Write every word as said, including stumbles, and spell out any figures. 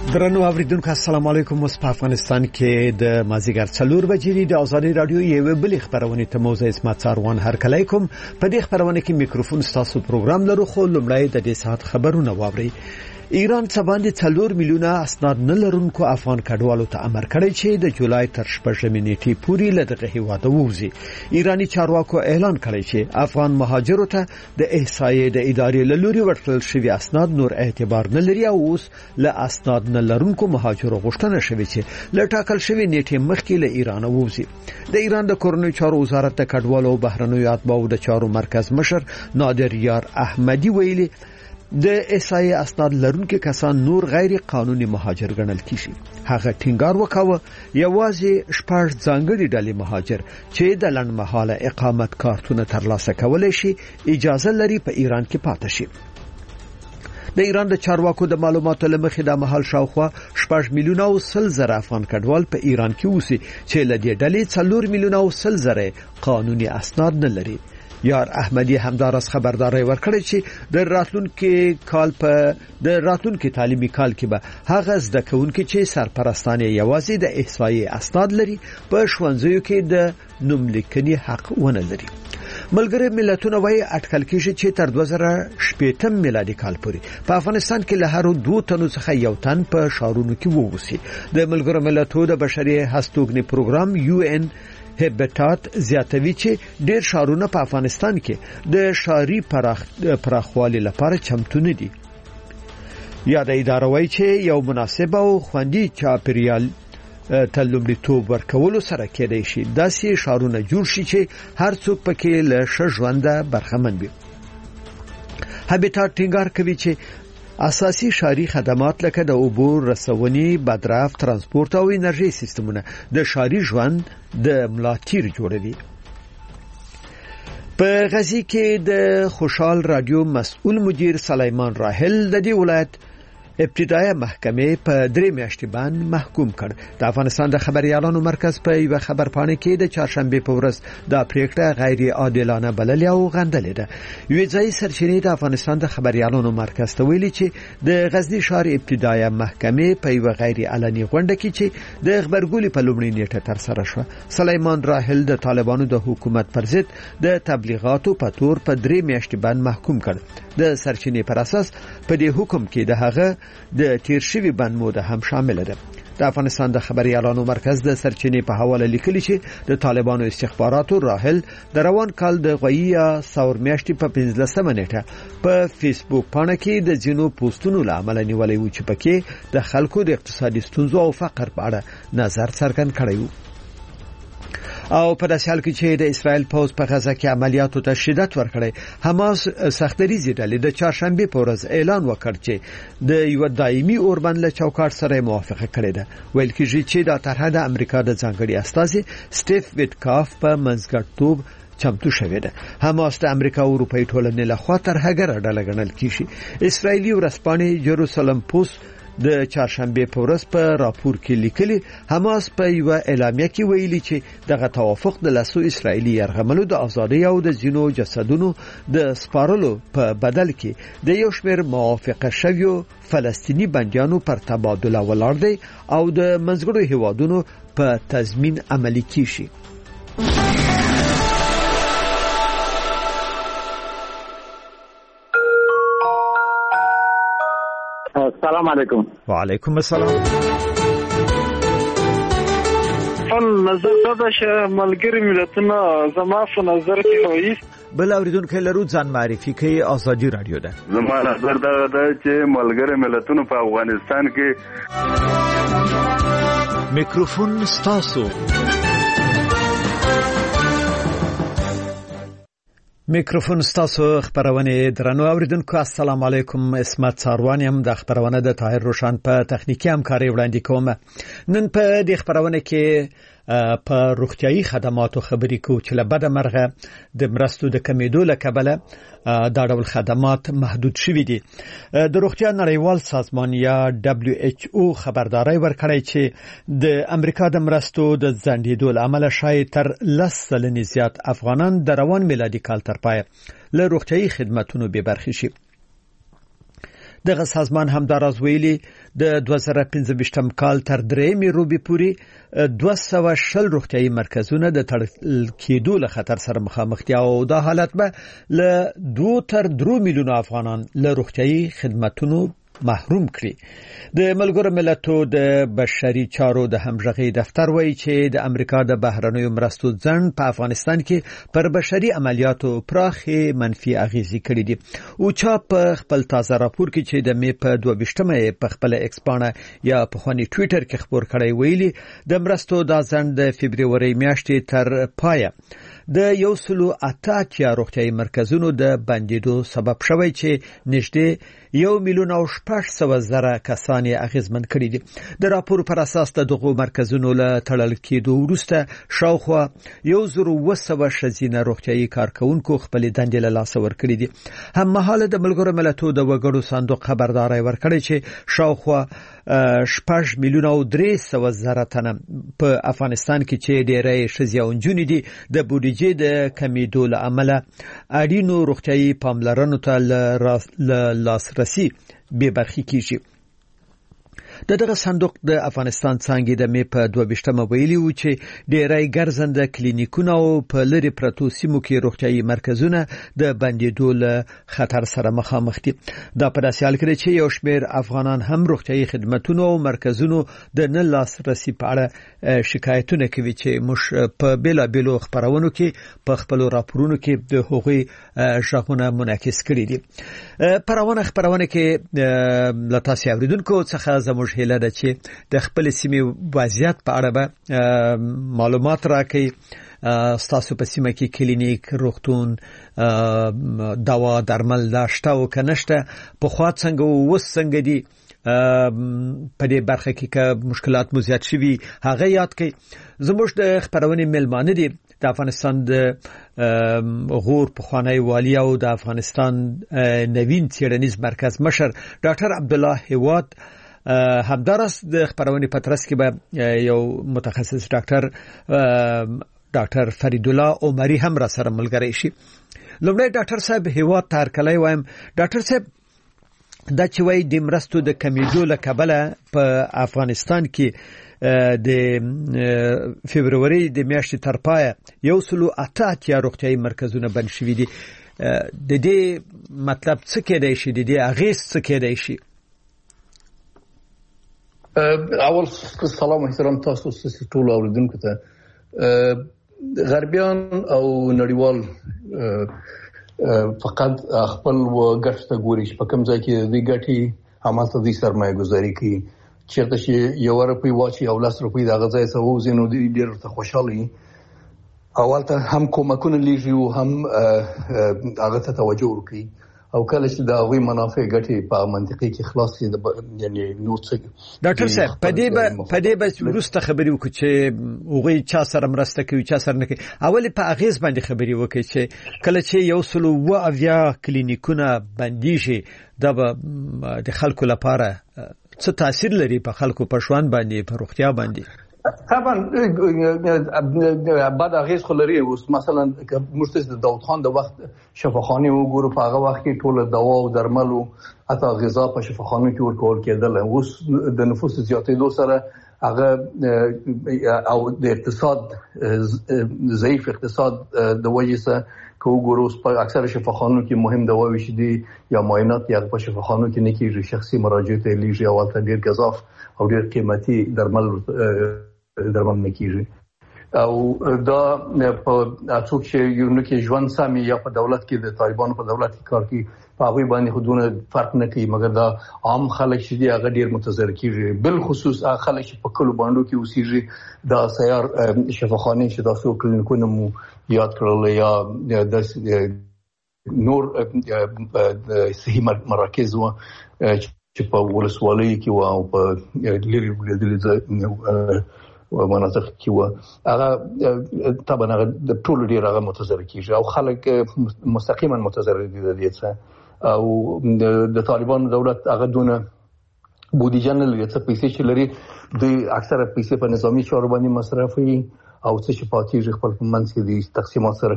درنو اوریدونکو السلام علیکم. اوس په افغانستان کې د مازیګر څلور بجې د آزادي رادیو یو بل خبرونه ته موضوع اسمت څاروان هر کله کوم. په دې خبرونه کې میکروفون ستاسو پروګرام لرو، خو لومړی د دې ساعت خبرونه واوري. ایران څه باندې څلور میلیونه اسناد نه لرونکو افغان کډوالو ته امر کړی چې د جولای تر شپږمې نیټې پورې له دغه هیواده ووځي. ایرانی چارواکو اعلان کړی چې افغان مهاجرو ته د احصایې د ادارې له لوري ورکړل شوی اسناد نور اعتبار نه لري او اوس له اسناد نه لرونکو مهاجرو غوښتنه شوې چې له ټاکل شوی نیټې مخکې له ایران ووځي. د ایران د کورنیو چارو وزارت د کډوالو او بهرنیو اتباعو د چارو مرکز مشر نادر یار احمدی ویلي د احصایې اسناد لرونکو کسان نور غیر قانوني مهاجر ګڼل کیږي. هغه ټینګار وکاوه یوازې شپږ ځانګړي ډلې مهاجر چې د لنډمهاله اقامت کارتونه ترلاسه کولای شي اجازه لري په ایران کې پاتې شي. د ایران د چارواکو د معلوماتو لمخې د مهال شاوخوا شپږ میلیونه او سل زره افغان کډوال په ایران کې اوسي چې له دې ډلې څلور میلیونه او سل زره قانوني اسناد نه لري. یار احمدی همدارس خبرداري ورکړي چې د راتلونکي کال په د راتلونکي تعلیمي کال کې به هغه زده کوونکي چې سرپرستانه یوازې د احصایې اسناد لري په ښوونځیو کې د نوم لیکنې حق ونه لري. ملګری ملتونه وايي اټکل کېږي چې تر دوه زره شپږم میلادي کال پورې په افغانستان کې له هر دوه تنو څخه یو تن په شهرونو کې ووسی. د ملګرو ملتونو د بشري هستوګنې پروګرام یو ان هبټات زیاتوي چې ډېر شهرونه په افغانستان کې د شهري پراخ پراخوالي لپاره چمتو نه دي. یا د ادارې وایي چې یو مناسب او خوندي چاپیریال تلومړیتوب ورکولو سره کېدای شي داسې شهرونه جوړ شي چې هر څوک پکې له ښه ژوند برخمن وي. هبټات ټینګار کوي چې اساسي شهري خدمات لکه د اوبو رسونې، بدرافت، ترانسپورت او انرژي سیستمونه د شهري ژوند د ملاتړ جوړوي. په غزي کې د خوشحال رادیو مسؤل مدیر سلیمان راحل د دې ولایت ابتدایي محکمې په درې میاشتې باندې محکوم کړ. د افغانستان د خبريالانو مرکز په یو خبرپاڼه کې د چهارشنبه په ورځ د پریکړه غیر عادلانه بللې او غندلې ده. یو ځای سرچینې د افغانستان د خبريالانو مرکز ته ویلي چې د غزنی ښار ابتدایي محکمې په یو غیر علني غونډه کې چې د خبرګولۍ په لومړۍ نیټه تر سره شو، سلیمان راحل د طالبانو د حکومت پر ضد د تبلیغاتو په تور په درې میاشتې باندې محکوم کړ. د سرچینې پر اساس په دې حکم کې د هغه د تیر شوی بند موده هم شامل ده. د افغانستان د خبريالانو مرکز د سرچینې په حواله لیکلي چې د طالبانو استخباراتو راحل د روان کال د غویا څور میاشتې په پنځلسمه نیټه په فیسبوک پاڼه کې د ځینو پوسټونو له امله نیولې و چې پکې د خلکو د اقتصادي ستونزو او فقر په اړه نظر څرګند کړی و. او په داسې حال کې چې د اسرائیل پوز په غزه کې عملیاتو ته شدت ورکړي، حماس سختریزي ډلې د چهارشنبه په ورځ اعلان وکړ چې د یو دایمي اوربند له چوکاټ سره موافقه کړې ده. ویل کېږي چې دا طرحه د امریکا د ځانګړي استازي سټیف ویټکاف په منځګړیتوب چمتو شوې ده. حماس د امریکا او اروپאי ټولنې له خوا ترهګر ډله ګڼل کیږي. اسرایلی ورځپاڼې جروسالم پوسټ د چهارشنبه په ورځ په راپور کې لیکلي حماس په یو اعلامیه کې ویلي چې دغه توافق د لاسو اسرایلی یرغملو د ازادۍ او د ځینو جسدونو د سپارلو په بدل کې د یو شمېر موافقه شویو فلسطینی بندیانو پر تبادله ولاړ دی او د منځګړو هیوادونو په تضمین عملي کیږي. السلام علیکم. وعلیکم السلام. فل نظر دا چې ملګری ملتونه زما په نظر کې وایي بل اوریدونکو لرو ځان معرفي کوي. آزادي رادیو ده. زما نظر دا ده چې ملګری ملتونه په افغانستان کې میکروفون ستاسو. میکروفون ستاسو خبرونه درنو اوریدونکو السلام علیکم. اسمت څاروان يم د خبرونه د طاهر روشن په تخنیکی همکاري وړاندې کوم. نن په دې خبرونه کې په روغتيایي خدماتو خبرې کوو چې له بد مرغه د مرستو د کمیدو له کبله دا ډول خدمات محدود شوي دي. د روغتیا نړیوال سازمان یا دبليو ایچ او خبرداري ورکړی چې د امریکا د مرستو د ځنډېدو له امله شاید تر لس سلنې زیات افغانان د روان میلادي کال تر پای له روغتيایي خدماتونو به برخې شي. دغه سازمان همداراز ویلي د دوه زره پنځه کال تر درېمې روبي پورې دوه سوه شل روغتیايي مرکزونه د تړل کېدو له خطر سره مخامخ دي او دا حالت به له دوه تر درې میلیونه افغانان له روغتیايي خدماتو محروم کړي. د ملګرو ملتونو د بشري چارو د همغږي دفتر وایي چې د امریکا د بهرنیو مرستو ځنډ په افغانستان کې پر بشري عملیاتو پراخه منفي اغیزې کړې دي. او چا په خپل تازه راپور کې چې د مې په دوه ویشتمه په خپل ایکس باندې یا په خوني ټوئیټر کې خبر کړی ویلي د مرستو د ځنډ د فبرवरी میاشتې تر پایه د یو سلو اته اتیا روغتیايي مرکزونو د بندیدو سبب شوی چې نږدې یو میلیون او شپږ سوه زره کسان یې اغیزمن کړي دي. د راپور پر اساس د دغو مرکزونو له تړل کېدو وروسته شاوخوا یو زر اوه سوه ښځینه روغتیايي کارکونکو خپل دندې له لاسه ورکړي دي. هم مهاله د ملګرو ملتونو د وګړو صندوق خبرداري ورکړي چې شاوخوا شپږ میلیون او درې سوه زره تنه په افغانستان کې چې ډېری ښځې او نجونې دي د بودیجې د کمیدو له امله اړینو روغتیايي پاملرنو ته له لاسرسي بې برخې کیږي. د دغه صندوق د افغانستان څنګه د مې په دوه ویشتمه ویلي و چې ډېری ګرځنده کلینیکونه او په لری پرتو سیمو کې روغتیايي مرکزونه د بندیدو له خطر سره مخامخ دي. دا په داسې حال کې چې یو شمېر افغانان هم روغتیايي خدماتونو او مرکزونو د نه لاسرسي په اړه شکایتونه کوي چې موږ په بیلابیلو خبرونو کې په خپل راپورونو کې د هغوی ژغونه منعکس کړي دي. پرونه خبرونه کې له تاسو اوریدونکو څخه زموږ هیله ده چې د خپل سیمې وضعیت په اړه به معلومات راکړي. ستاسو په سیمه کې کلینیک، روغتون، دوا درمل دا شته او که نشته، په خوا څنګه او اوس څنګه دي، په دې برخه کې که مشکلات مو زیات شوي هغه یاد کړئ. زموږ د خبرونې میلمانه دي د افغانستان د غور پخوانی والی او د افغانستان نوین څیړنیز مرکز مشر ډاکټر عبدالله هیواد. همدارس د خبرونې په ترڅ کې به یو متخصص ډاکټر ډاکټر فرید الله عمری هم را سره ملګری شي. لومړی ډاکټر صاحب هیواد تار کلی وایم. ډاکټر صاحب دا چې وایي د مرستو د کمیدو له کبله په افغانستان کې د فبرवरी د میاشتې تر پایه یو سلو اته اتیا روغتیايي مرکزونه بند شوي دي. د دې مطلب څه کېدای شي، د دې اغیز څه کېدای شي؟ اول سلام و احترام تاسو ټول اوریدونکو ته. غربیان او نړیوال فقط خپل ګټه ته ګوري چې په کوم ځای کې د ګټي همالته د سرمایه گذاري کوي. چیرته چې یو روپۍ واچي او لس روپۍ د غځای څخه وځي نو ډېر ته خوشاله اولته هم کومکونه لیږي او هم هغه ته توجه ورکوي او کله چې د هغوی منافع ګټي په منطقي کې خلاص شي یعنی نور څه. ډاکټر صاحب په دې به په دې به وروسته خبرې وکړو چې هغوی چا سره مرسته کوي چا سره نه کوي. اول په اغیز باندې خبرې وکړي چې کله چې یو سلو اوه اویا کلینیکونه بندیږي دا به د خلکو لپاره څه تاثیر لري په خلکو په ژوند باندې، په روغتیا باندې؟ طبعا بعد اغیز خو لري. اوس مثلا موږ د داود خان د وخت شفاخانه وګورو، په هغه وخت کې ټول دوا او درمل او حتی غذا په شفاخانو کې ورکول کېدل. اوس د نفوس زیاتېدو سره هغه او د اقتصاد ضعیف اقتصاد د وجې سره که وګورو په اکثر شفاخانو کې مهم دواوې چې دي یا معاینات یا په شفاخانو کې نه کېږي، شخصي مراجعه ته لیږي او هلته ډېر گزاف او ډېر قیمتي درمل درمل نه کېږي. او دا په څوک چې یو نه کې ژوند سامي یا په دولت کې د طالبانو په دولت کې کار کوي په هغوی باندې خودونه فرق نه کوي، مګر دا عام خلک چې دي هغه ډېر متضرر کېږي. بالخصوص هغه خلک چې په کلو باندو کې اوسېږي. دا سیار شفاخانې چې تاسو کلینیکونه مو یاد کړل یا د نور صحي مراکز و چې په ولسوالۍ کې و او په لري لري مناطق کې و، هغه طبعا هغه د ټولو ډېر هغه متضرر کېږي او خلک مستقیما متضرر دي د دې څخه. او د طالبانو دولت هغه دونه بودیجه نه لري، څه پیسې چې لري د اکثره پیسې په نظامی چارو باندې مصرفوي او څه چې پاتېږي خپل په منځ کې د تقسیمات سره